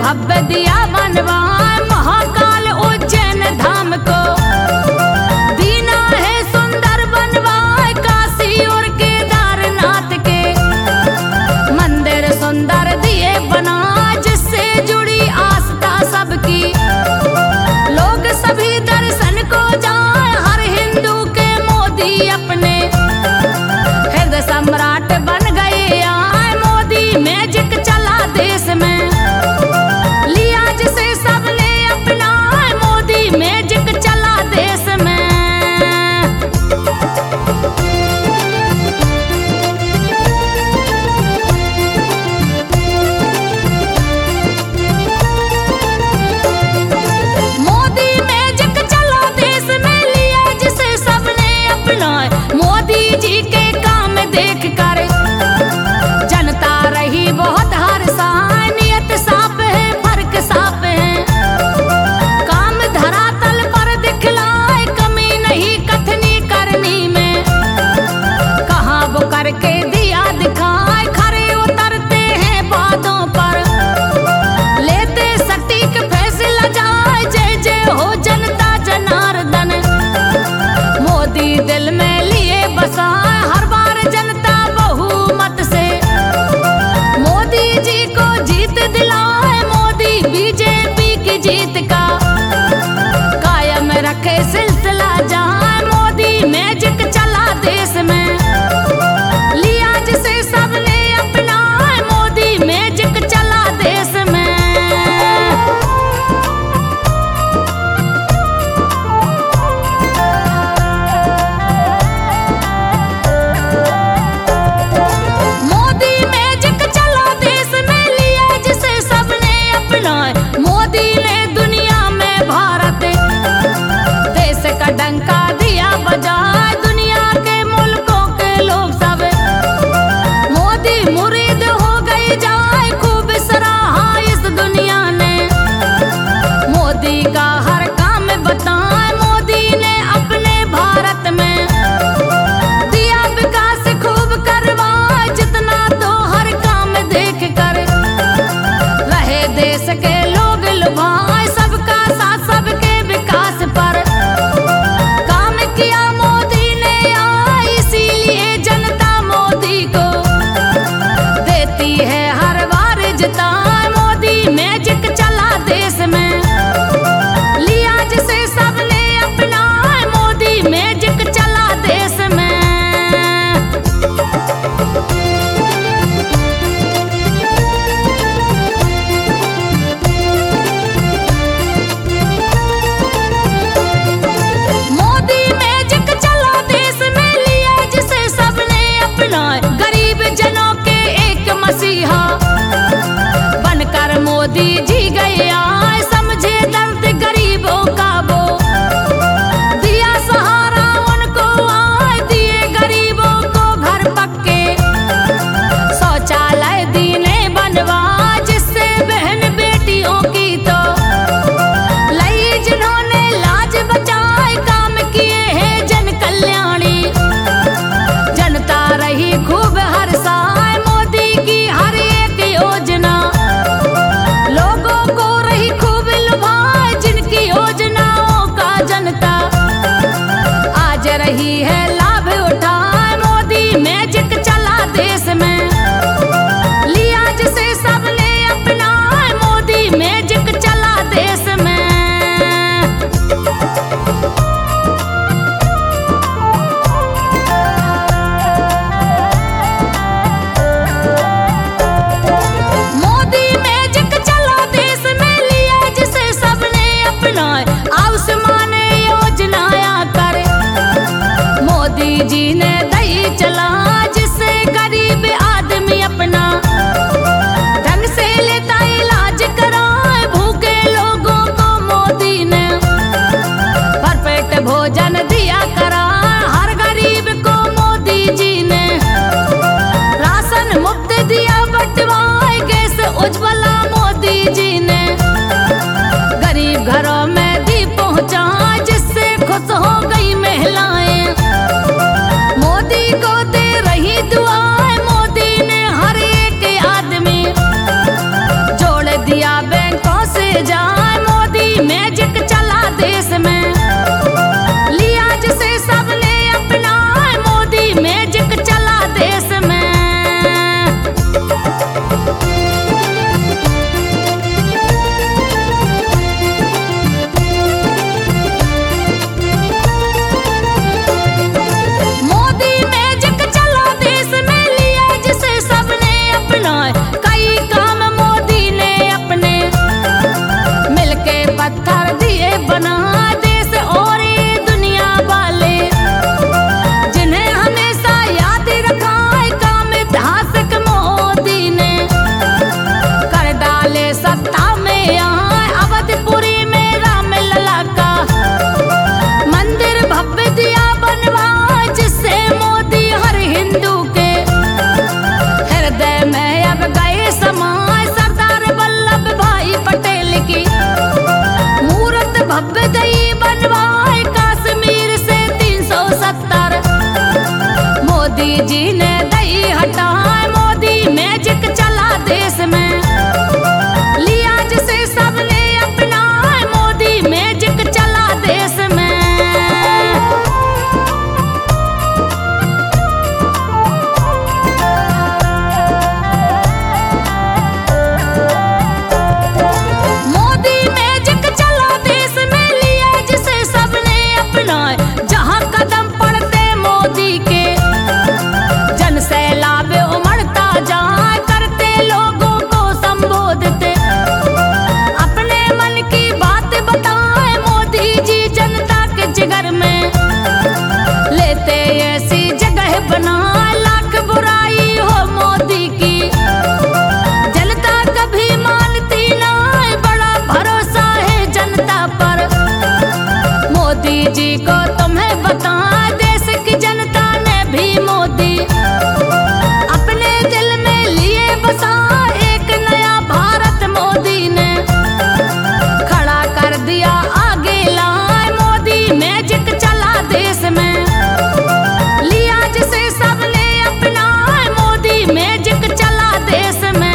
भव्य दिया बनवाए महाकाल उज्जैन धाम को। दीना है सुंदर बनवाए काशी और केदारनाथ के। मंदिर सुंदर दिए बना जिससे जुड़ी आस्था सबकी। लोग सभी दर्शन को जाए हर हिंदू के मोदी अपने। हृदय सम्राट बन गए आए मोदी मैजिक चला देश में। लिया जिसे सबने अपना मोदी मैजिक चला देश में। मोदी मैजिक चला देश में लिया जिसे सबने अपना। मोदी जी के काम देख कर जनता रही बहुत हर्षाए। नियत साफ है फर्क साफ है काम धरातल पर दिखलाए। कमी नहीं कथनी करनी में कहाँ वो करके दिया दिखाए। खरे उतरते हैं बातों पर लेते सटीक फैसला जाए। जय जय हो जनता जनार्दन। मोदी दिल में लिए बसा हर बार जनता बहुमत से। मोदी जी को जीत दिलाए मोदी बीजेपी की जीत का। कायम रखे सिलसिला जाए मोदी मैजिक चला देश में। लिया जिसे सबने अपना मोदी मैजिक चला देश में। मोदी मैजिक चला देश में लिया जिसे सबने अपना। मोदी ने दुनिया में भारत देश का डंका दिया बजाए। दुनिया के मुल्कों के लोग सब मोदी मुरीद हो गई जाए। खूब सराहा इस दुनिया ने मोदी का हर काम बताए। मोदी ने अपने भारत में दिया विकास खूब करवाए। जितना तो हर काम देख कर रहे देश के लोग लुभाए। सबका साथ सबके विकास पर काम किया मोदी ने आए। इसीलिए जनता मोदी को देती है हर बार जिताए। मोदी मैजिक चला देश में। लिया जिसे सबने अपना मोदी मैजिक चला देश में। मोदी मैजिक चला देश में लिया जिसे सबने अपना। गरीब जनों के एक मसीहा बनकर मोदी जी गए आए। समझे दर्द गरीबों का वो दिया सहारा उनको आए। दिए गरीबों को घर पक्के शौचालय दीने बनवा जिससे बहन बेटियों की तो लई जिन्होंने लाज बचाए। काम किए हैं जन कल्याणी जनता रही खूब हर्षाए। मोदी की हर एक योजना लोगों जाए, मोदी मैजिक चला देश में। लिया जिसे सबने अपनाए, मोदी मैजिक चला देश में। मोदी मैजिक चला देश में, लिया जिसे सबने अपनाए। कई काम मोदी ने अपने मिलके पत्थर दिए बना, देश और ये दुनिया वाले जिन्हें हमेशा याद रखा है काम ऐतिहासिक मोदी ने। कर डाले सत्ता में यहाँ अवधपुरी में रामलला का मंदिर भव्य दिया बनवाए, जिससे मोदी हर हिंदू के हृदय में अब गए समाए। सरदार वल्लभ भाई पटेल की मूर्त भव्य दई बनवाए, कश्मीर से 370 मोदी जी ने दई हटाए। मोदी मैजिक चला देश में, लिया जिसे सबने अपनाए, मोदी मैजिक चला देश में। मोदी मैजिक चला देश में, लिया जिसे सबने अपनाए। जहाँ कदम पड़ते मोदी के, जन सैलाब उमड़ता जाए, करते लोगों को संबोधित, अपने मन की बात बताए। मोदी जी जनता के जिगर में लेते ऐसी जगह बनाए, लाख बुराई हो मोदी की जनता कभी मानती ना, बड़ा भरोसा है जनता पर। मोदी जी को तुम्हें बता, देश की जनता ने भी मोदी अपने दिल में लिए बसा। एक नया भारत मोदी ने खड़ा कर दिया आगे लाए, मोदी मैजिक चला देश में। लिया जिसे सबने अपनाए, मोदी मैजिक चला देश में।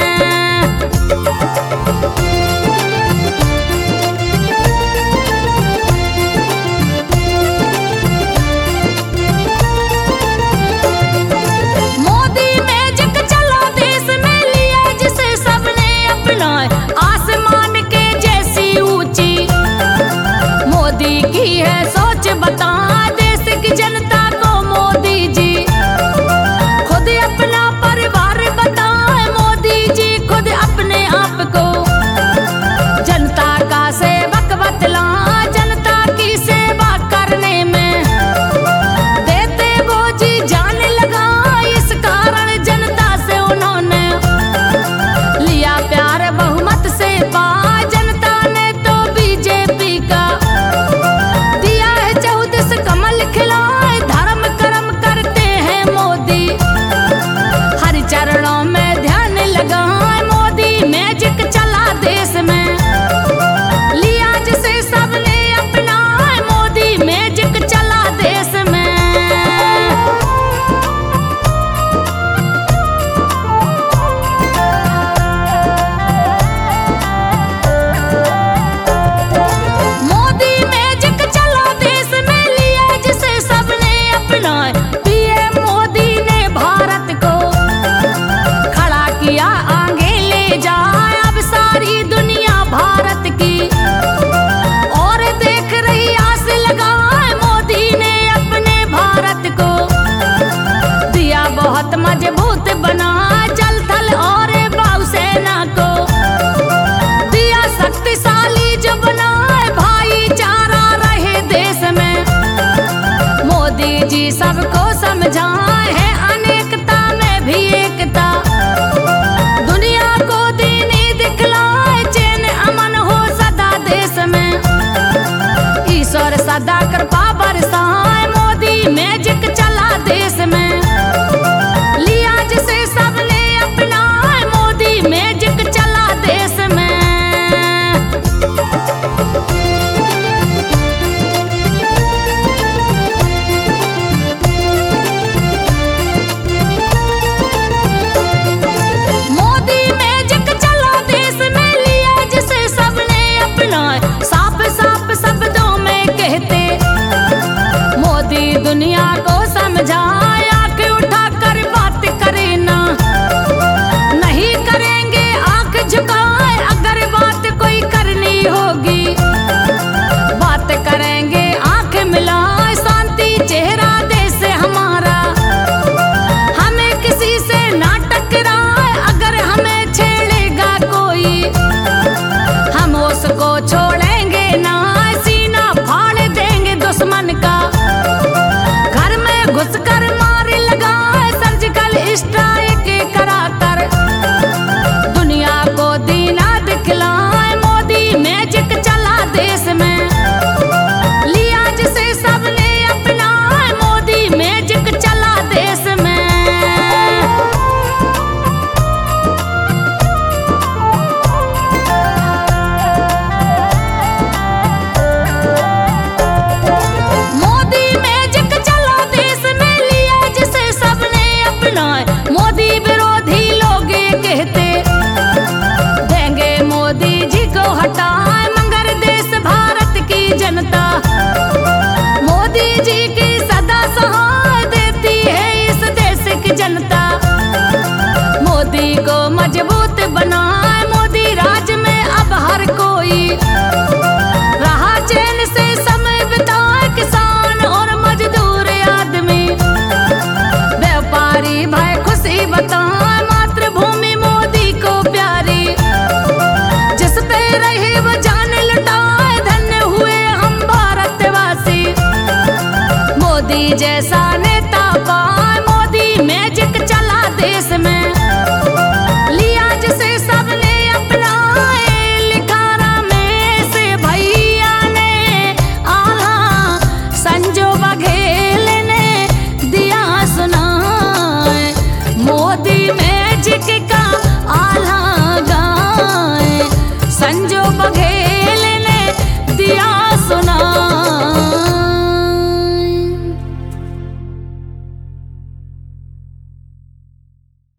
मोदी मैजिक चला देश में, लिया जिसे सबने अपनाए। आसमान के जैसी ऊंची मोदी की है सोच बता, देश की जनता को मोदी जी खुद अपना परिवार बताए। मोदी जी खुद अपने आप को जनता का सेवक बतला, जनता की सेवा करने में देते वो जी जान लगा। इस कारण जनता से उन्होंने लिया प्यार बहुमत से पा, जनता ने तो बीजेपी का दिया है 14 कमल खिलाए। धर्म कर्म करते हैं मोदी, हर चरणों में ध्यान लगाए। मोदी मैजिक चला देश में, लिया जिसे सबने अपनाए, मोदी मैजिक चला देश में। मोदी मैजिक चला देश में, लिया जिसे सबने अपनाए। पीएम मोदी ने भारत को खड़ा किया आगे ले जाए, अब सारी दुनिया भारत की और देख रही आस लगाए। मोदी ने अपने भारत को दिया बहुत मजबूत बना, जल थल और वायुसेना को दिया शक्तिशाली जो बनाए। भाईचारा रहे देश में, मोदी जी सबको समझाए है, अनेकता में भी एकता। दुनिया को दीनी दिखलाए, चैन अमन हो सदा देश में। ईश्वर सदा कृपा बरसाए, मोदी मैजिक चला देश में। लिया जिसे सबने अपनाए, मोदी मैजिक चला देश में। जनता। मोदी को मजबूत बनाए, मोदी राज में अब हर कोई रहा चैन से समय बिताए, किसान और मजदूर आदमी। व्यापारी भाई खुशी बताए, मातृभूमि मोदी को प्यारी। जिस पे रहे वो जान लुटाए, धन्य हुए हम भारतवासी। मोदी जैसा नेता पाए, मोदी मैजिक चला देश में। लिया जिसे सबने अपनाए, लिखारा में से भैया ने आला। संजो बघेल ने दिया सुनाए, मोदी मैजिक का आला गाए। संजो बघेल